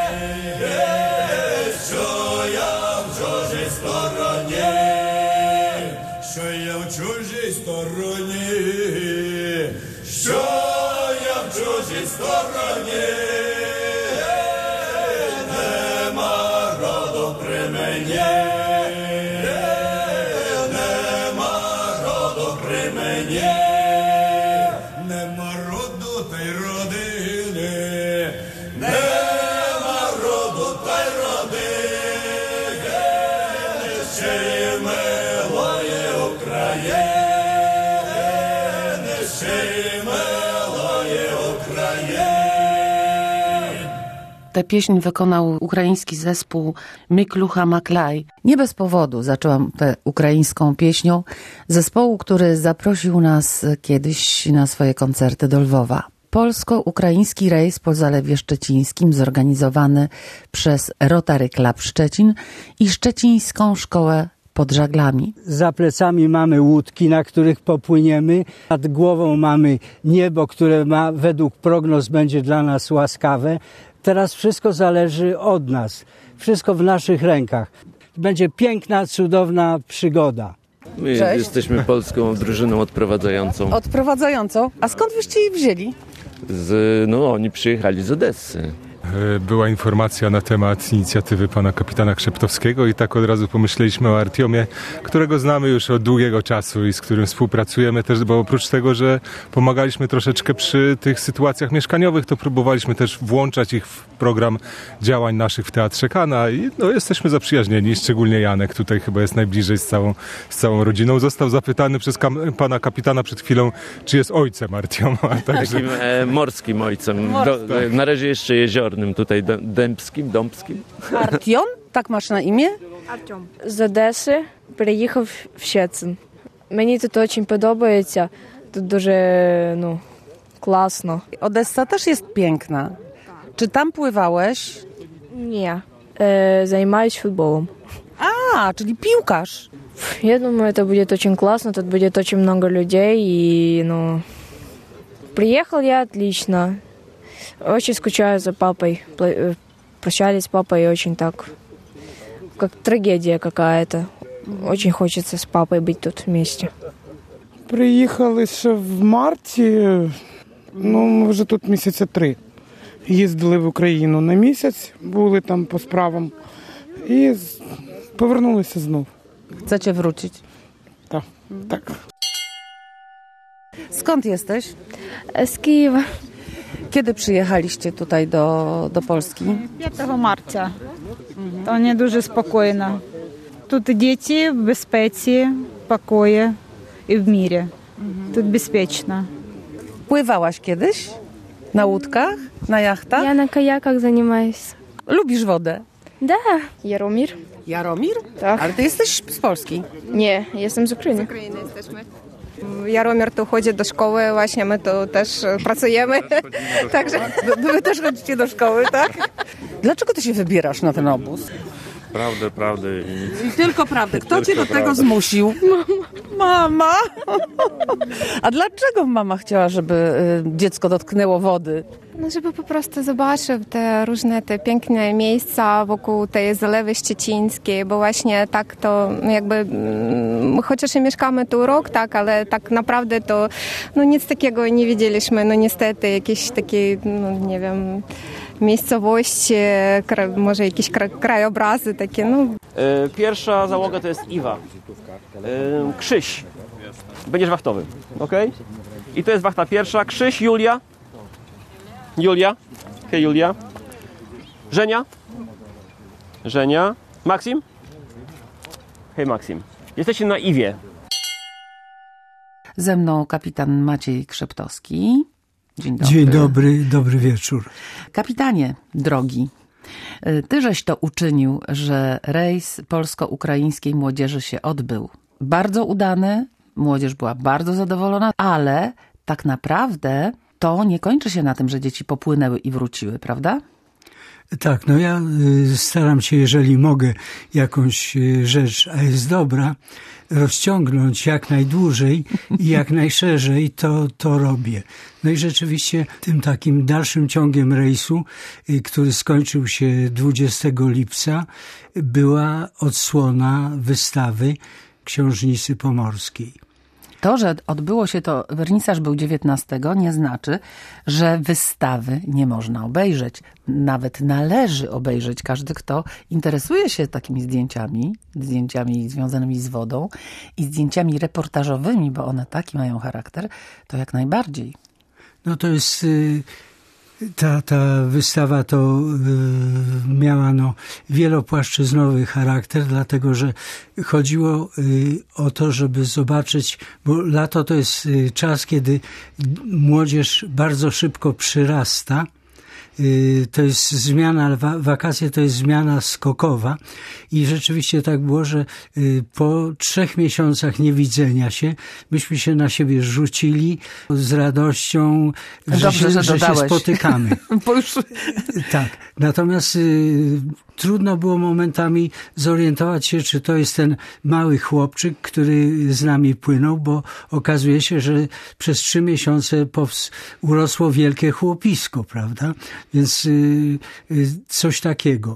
що я в чужій стороні, що я в чужій стороні, що я в чужій стороні, нема роду при мені, нема роду при мені, нема роду та й родини, нема роду та й родини, ще й милої України, ще й małej Ukrainy. Tę pieśń wykonał ukraiński zespół Miklucha Maklaj. Nie bez powodu zaczęłam tę ukraińską pieśnią zespołu, który zaprosił nas kiedyś na swoje koncerty do Lwowa. Polsko-ukraiński rejs po Zalewie Szczecińskim zorganizowany przez Rotary Club Szczecin i Szczecińską Szkołę pod Żaglami. Za plecami mamy łódki, na których popłyniemy. Nad głową mamy niebo, które według prognoz będzie dla nas łaskawe. Teraz wszystko zależy od nas. Wszystko w naszych rękach. Będzie piękna, cudowna przygoda. My jesteśmy polską drużyną odprowadzającą. Odprowadzającą? A skąd wyście ich wzięli? Oni przyjechali z Odessy. Była informacja na temat inicjatywy pana kapitana Krzeptowskiego i tak od razu pomyśleliśmy o Artiomie, którego znamy już od długiego czasu i z którym współpracujemy też, bo oprócz tego, że pomagaliśmy troszeczkę przy tych sytuacjach mieszkaniowych, to próbowaliśmy też włączać ich w program działań naszych w Teatrze Kana i jesteśmy zaprzyjaźnieni, szczególnie Janek tutaj chyba jest najbliżej z całą rodziną. Został zapytany przez pana kapitana przed chwilą, czy jest ojcem Artioma. Także... Takim morskim ojcem. Na razie jeszcze jeziornym. Tutaj Dębskim. Artion? Tak masz na imię? Артем. З Одеси переїхав в Щецин. Мені тут дуже подобається. Тут дуже, класно. Odessa też jest piękna. Czy tam pływałeś? Nie. Займаюсь футболом. A, czyli piłkarz. Я думаю, это будет очень классно. Тут будет очень много людей. И, приехал я отлично. Очень скучаю за папой. Прощались с папой очень так, как трагедия какая-то. Очень хочется с папой быть тут вместе. Приїхали ще в марті, ми вже тут місяця 3. Їздили в Україну на місяць, були там по справам і повернулися знов. Chcecie wrócić? Tak. Skąd jesteś? Z Kijewa. Kiedy przyjechaliście tutaj do Polski? 5 марта. То не дуже спокійно. Тут діти в безпеці, покої і в мірі. Тут безпечно. Pływałaś kiedyś? Na łódkach? Na jachtach? Я на kajakach занимаюсь. Lubisz wodę? Да. Jaromir. Jaromir? Tak. Ale ty jesteś z Polski. Nie, jestem z Ukrainy. Z Ukrainy jesteśmy. Jaromir tu chodzi do szkoły, właśnie my tu też pracujemy. Także wy też chodzicie do szkoły, tak? Dlaczego ty się wybierasz na ten obóz? Prawdę. I tylko prawdę. Kto cię do tego zmusił? Mama! A dlaczego mama chciała, żeby dziecko dotknęło wody? No, żeby po prostu zobaczył te różne te piękne miejsca wokół tej Zalewy Szczecińskiej, bo właśnie tak to jakby, chociaż i mieszkamy tu rok, tak, ale tak naprawdę to no nic takiego nie widzieliśmy, no niestety jakieś takie, no nie wiem, miejscowości, może jakieś krajobrazy takie, no. Pierwsza załoga to jest Iwa. Krzyś. Będziesz wachtowy, okej? I to jest wachta pierwsza. Krzyś, Julia. Hej, Julia. Żenia. Maksim. Hej, Maksim. Jesteście na Iwie. Ze mną kapitan Maciej Krzeptowski. Dzień dobry. Dzień dobry, dobry wieczór. Kapitanie drogi, ty żeś to uczynił, że rejs polsko-ukraińskiej młodzieży się odbył. Bardzo udany, młodzież była bardzo zadowolona, ale tak naprawdę to nie kończy się na tym, że dzieci popłynęły i wróciły, prawda? Tak, no ja staram się, jeżeli mogę jakąś rzecz, a jest dobra, rozciągnąć jak najdłużej i jak najszerzej, to robię. No i rzeczywiście tym takim dalszym ciągiem rejsu, który skończył się 20 lipca, była odsłona wystawy Książnicy Pomorskiej. To, że odbyło się to, wernisaż był 19, nie znaczy, że wystawy nie można obejrzeć. Nawet należy obejrzeć. Każdy, kto interesuje się takimi zdjęciami związanymi z wodą i zdjęciami reportażowymi, bo one taki mają charakter, to jak najbardziej. No to jest... Ta wystawa to miała wielopłaszczyznowy charakter, dlatego że chodziło o to, żeby zobaczyć, bo lato to jest czas, kiedy młodzież bardzo szybko przyrasta. To jest zmiana, wakacje to jest zmiana skokowa i rzeczywiście tak było, że po 3 miesiącach niewidzenia się, myśmy się na siebie rzucili z radością, że się spotykamy. Bo już... Tak, natomiast trudno było momentami zorientować się, czy to jest ten mały chłopczyk, który z nami płynął, bo okazuje się, że przez 3 miesiące urosło wielkie chłopisko, prawda? Więc coś takiego.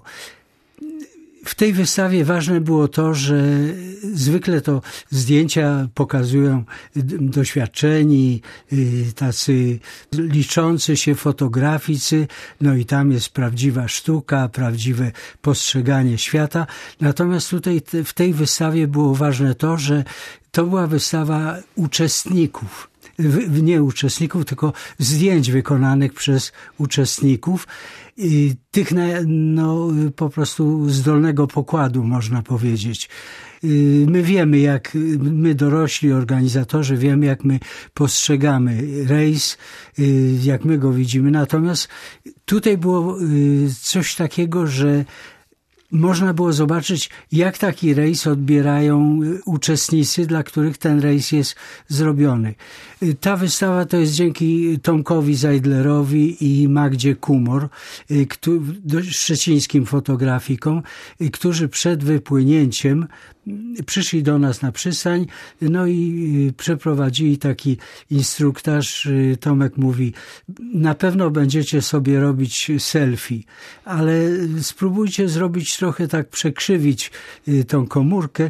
W tej wystawie ważne było to, że zwykle to zdjęcia pokazują doświadczeni, tacy liczący się fotograficy, no i tam jest prawdziwa sztuka, prawdziwe postrzeganie świata. Natomiast tutaj w tej wystawie było ważne to, że to była wystawa uczestników. Nie uczestników, tylko zdjęć wykonanych przez uczestników. Tych po prostu z dolnego pokładu, można powiedzieć. My wiemy, my dorośli organizatorzy wiemy, jak my postrzegamy rejs, jak my go widzimy. Natomiast tutaj było coś takiego, że można było zobaczyć, jak taki rejs odbierają uczestnicy, dla których ten rejs jest zrobiony. Ta wystawa to jest dzięki Tomkowi Zajdlerowi i Magdzie Kumor, szczecińskim fotografikom, którzy przed wypłynięciem przyszli do nas na przystań, no i przeprowadzili taki instruktaż. Tomek mówi, na pewno będziecie sobie robić selfie, ale spróbujcie zrobić trochę tak, przekrzywić tą komórkę,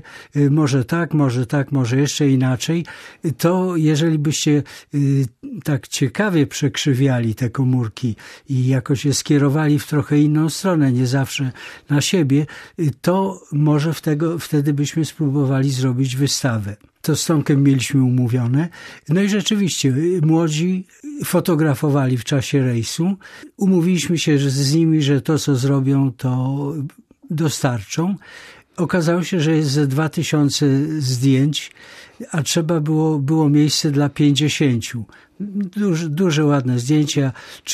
może jeszcze inaczej. To jeżeli byście tak ciekawie przekrzywiali te komórki i jakoś je skierowali w trochę inną stronę, nie zawsze na siebie, to może wtedy byśmy spróbowali zrobić wystawę. To z Tomkiem mieliśmy umówione. No i rzeczywiście młodzi fotografowali w czasie rejsu. Umówiliśmy się z nimi, że to, co zrobią, to dostarczą. Okazało się, że jest ze 2000 zdjęć, a trzeba było miejsce dla 50. Duże, ładne zdjęcia,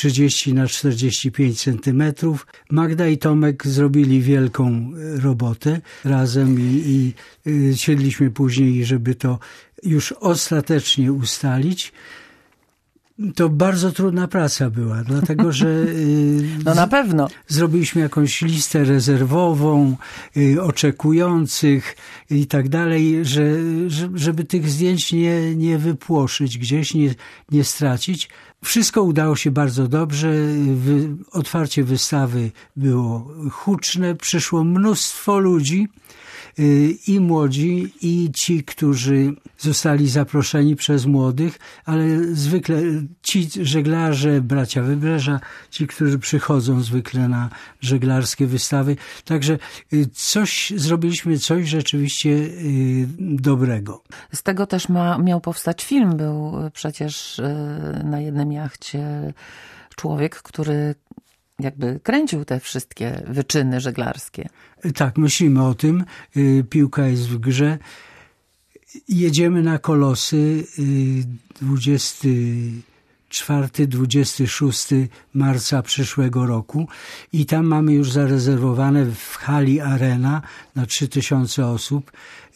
30x45 centymetrów. Magda i Tomek zrobili wielką robotę razem i siedliśmy później, żeby to już ostatecznie ustalić. To bardzo trudna praca była, dlatego że no na pewno zrobiliśmy jakąś listę rezerwową, oczekujących i tak dalej, żeby tych zdjęć nie wypłoszyć, gdzieś nie stracić. Wszystko udało się bardzo dobrze. Otwarcie wystawy było huczne, przyszło mnóstwo ludzi, i młodzi, i ci, którzy zostali zaproszeni przez młodych, ale zwykle ci żeglarze, bracia Wybrzeża, ci, którzy przychodzą zwykle na żeglarskie wystawy. Także zrobiliśmy coś rzeczywiście dobrego. Z tego też miał powstać film. Był przecież na jednym jachcie człowiek, który jakby kręcił te wszystkie wyczyny żeglarskie. Tak, myślimy o tym. Piłka jest w grze. Jedziemy na Kolosy 24-26 marca przyszłego roku i tam mamy już zarezerwowane w hali Arena na 3000 osób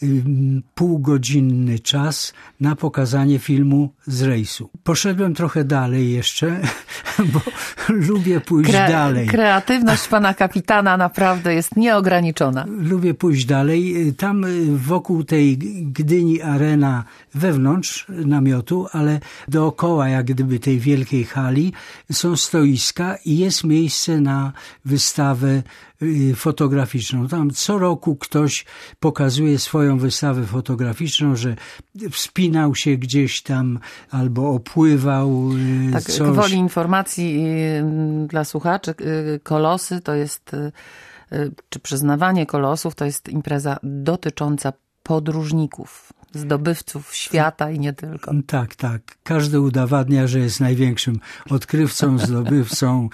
półgodzinny czas na pokazanie filmu z rejsu. Poszedłem trochę dalej jeszcze, bo lubię pójść dalej. Kreatywność pana kapitana naprawdę jest nieograniczona. Lubię pójść dalej. Tam wokół tej Gdyni Arena wewnątrz namiotu, ale dookoła jak gdyby tej wielkiej hali są stoiska i jest miejsce na wystawę fotograficzną. Tam co roku ktoś pokazuje swoją wystawę fotograficzną, że wspinał się gdzieś tam albo opływał tak, coś. Gwoli informacji dla słuchaczy, Kolosy to jest, czy przyznawanie Kolosów to jest impreza dotycząca podróżników, zdobywców świata i nie tylko. Tak, tak. Każdy udowadnia, że jest największym odkrywcą, zdobywcą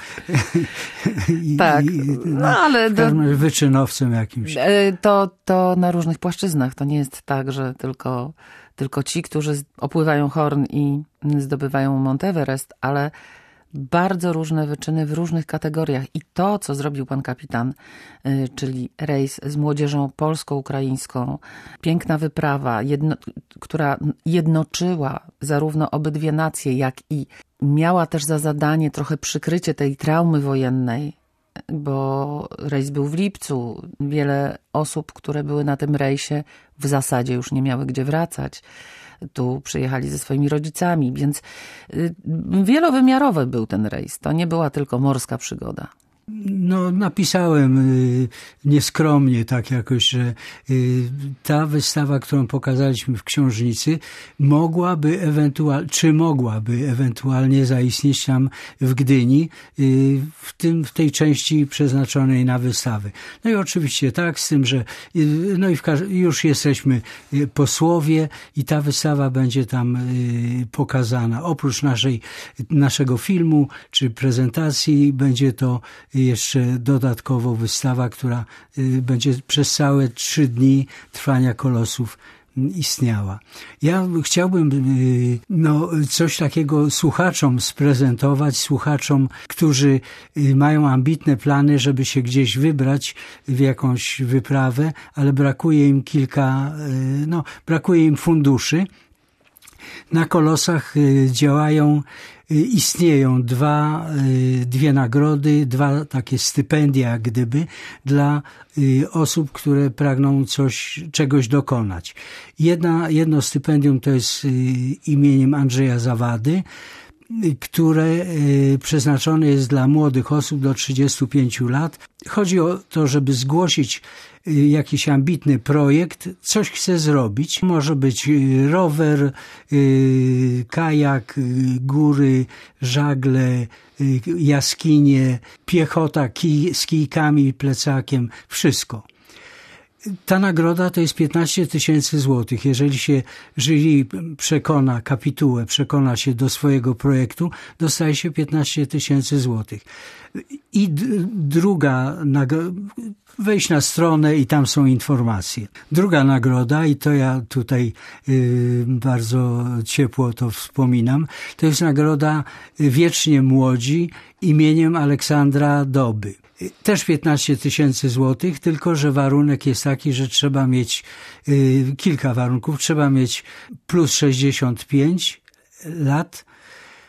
tak, ale wyczynowcem jakimś. To na różnych płaszczyznach. To nie jest tak, że tylko ci, którzy opływają Horn i zdobywają Monteverest, ale bardzo różne wyczyny w różnych kategoriach. I to, co zrobił pan kapitan, czyli rejs z młodzieżą polsko-ukraińską, piękna wyprawa, która jednoczyła zarówno obydwie nacje, jak i miała też za zadanie trochę przykrycie tej traumy wojennej, bo rejs był w lipcu. Wiele osób, które były na tym rejsie, w zasadzie już nie miały gdzie wracać. Tu przyjechali ze swoimi rodzicami, więc wielowymiarowy był ten rejs. To nie była tylko morska przygoda. No, napisałem nieskromnie tak jakoś, że ta wystawa, którą pokazaliśmy w Książnicy, mogłaby ewentualnie zaistnieć tam w Gdyni, w tej części przeznaczonej na wystawy. No i oczywiście tak, z tym, że już jesteśmy posłowie i ta wystawa będzie tam pokazana. Oprócz naszego filmu czy prezentacji będzie to jeszcze dodatkowo wystawa, która będzie przez całe 3 dni trwania Kolosów istniała. Ja chciałbym coś takiego słuchaczom sprezentować, słuchaczom, którzy mają ambitne plany, żeby się gdzieś wybrać w jakąś wyprawę, ale brakuje im funduszy. Na Kolosach istnieją dwie nagrody, 2 takie stypendia jak gdyby dla osób, które pragną czegoś dokonać. Jedno stypendium to jest imieniem Andrzeja Zawady, które przeznaczone jest dla młodych osób do 35 lat. Chodzi o to, żeby zgłosić jakiś ambitny projekt, coś chce zrobić. Może być rower, kajak, góry, żagle, jaskinie, piechota z kijkami, plecakiem, wszystko. Ta nagroda to jest 15 000 złotych. Jeżeli się jury przekona się do swojego projektu, dostaje się 15 000 złotych. I druga wejść na stronę i tam są informacje. Druga nagroda, i to ja tutaj bardzo ciepło to wspominam, to jest nagroda Wiecznie Młodzi imieniem Aleksandra Doby. Też 15 000 złotych, tylko że warunek jest taki, że trzeba mieć kilka warunków. Trzeba mieć plus 65 lat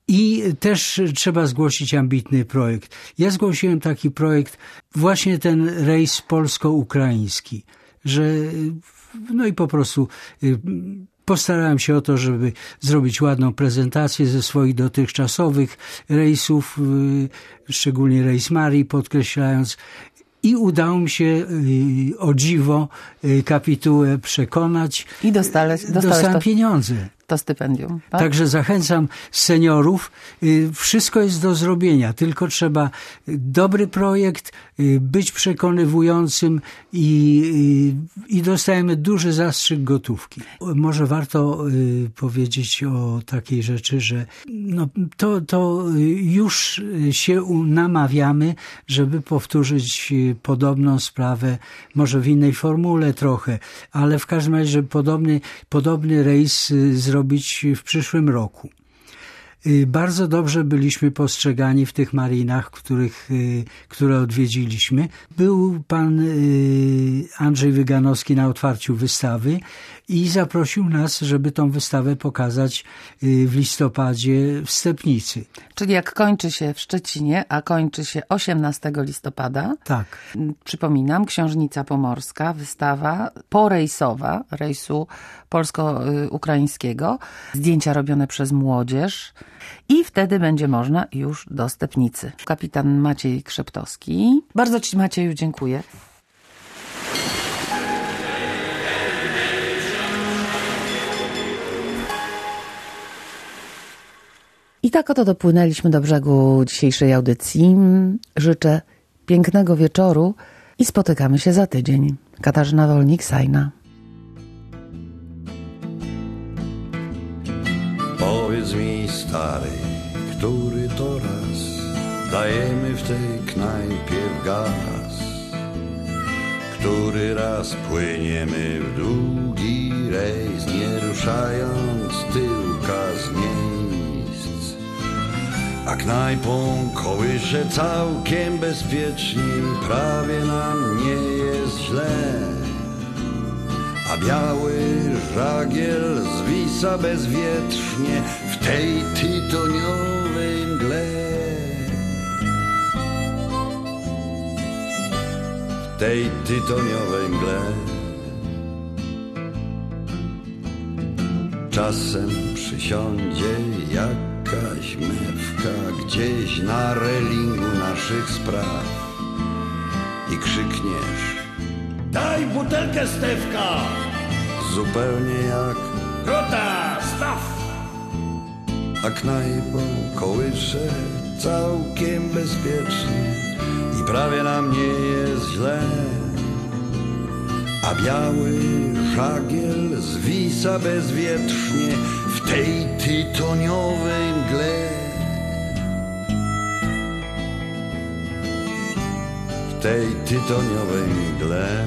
I też trzeba zgłosić ambitny projekt. Ja zgłosiłem taki projekt, właśnie ten rejs polsko-ukraiński, że no i po prostu postarałem się o to, żeby zrobić ładną prezentację ze swoich dotychczasowych rejsów, szczególnie rejs Marii podkreślając. I udało mi się o dziwo kapitułę przekonać. I dostałem pieniądze. To stypendium. Tak? Także zachęcam seniorów. Wszystko jest do zrobienia, tylko trzeba dobry projekt, być przekonywującym i dostajemy duży zastrzyk gotówki. Może warto powiedzieć o takiej rzeczy, że no, to już się namawiamy, żeby powtórzyć podobną sprawę, może w innej formule trochę, ale w każdym razie podobny rejs zrobić w przyszłym roku. Bardzo dobrze byliśmy postrzegani w tych marinach, które odwiedziliśmy. Był pan Andrzej Wyganowski na otwarciu wystawy i zaprosił nas, żeby tą wystawę pokazać w listopadzie w Stepnicy. Czyli jak kończy się w Szczecinie, a kończy się 18 listopada. Tak. Przypominam, Książnica Pomorska, wystawa porejsowa, rejsu polsko-ukraińskiego. Zdjęcia robione przez młodzież. I wtedy będzie można już do Stepnicy. Kapitan Maciej Krzeptowski. Bardzo Ci, Macieju, dziękuję. I tak oto dopłynęliśmy do brzegu dzisiejszej audycji. Życzę pięknego wieczoru i spotykamy się za tydzień. Katarzyna Wolnik-Sajna. Powiedz mi, stary, który to raz dajemy w tej knajpie w gaz? Który raz płyniemy w długi rejs, nie ruszając tyłka z miejsc? A knajpą kołysze całkiem bezpiecznie, prawie nam nie jest źle. A biały żagiel zwisa bezwietrznie w tej tytoniowej mgle. W tej tytoniowej mgle. Czasem przysiądzie jakaś mewka gdzieś na relingu naszych spraw i krzykniesz: daj butelkę Stefka! Zupełnie jak Grota, staw! A knajpą kołysze całkiem bezpiecznie i prawie nam nie jest źle. A biały żagiel zwisa bezwietrznie w tej tytoniowej mgle. W tej tytoniowej mgle.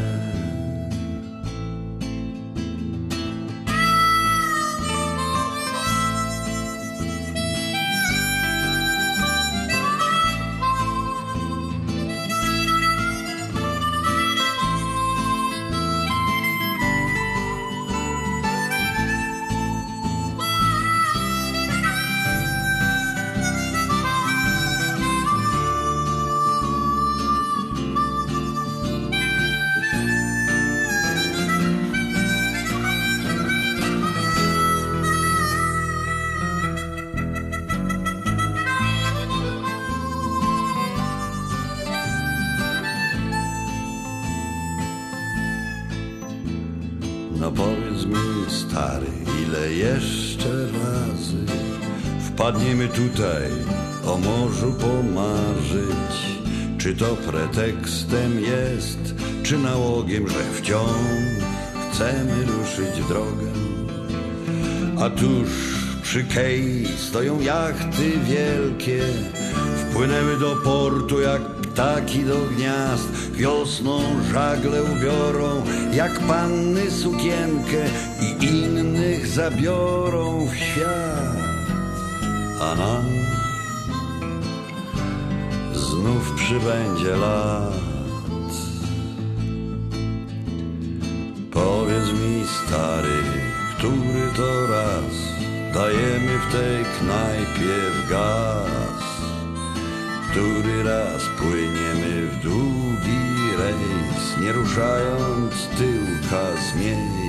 No powiedz mi, stary, ile jeszcze razy wpadniemy tutaj o morzu pomarzyć? Czy to pretekstem jest, czy nałogiem, że wciąż chcemy ruszyć w drogę? A tuż przy kei stoją jachty wielkie, wpłynęły do portu jak ptaki do gniazd. Wiosną żagle ubiorą jak panny sukienkę i innych zabiorą w świat. A nam znów przybędzie lat. Powiedz mi, stary, który to raz dajemy w tej knajpie w gaz. Który raz płyniemy w długi rejs, nie ruszając tyłka z miejsc.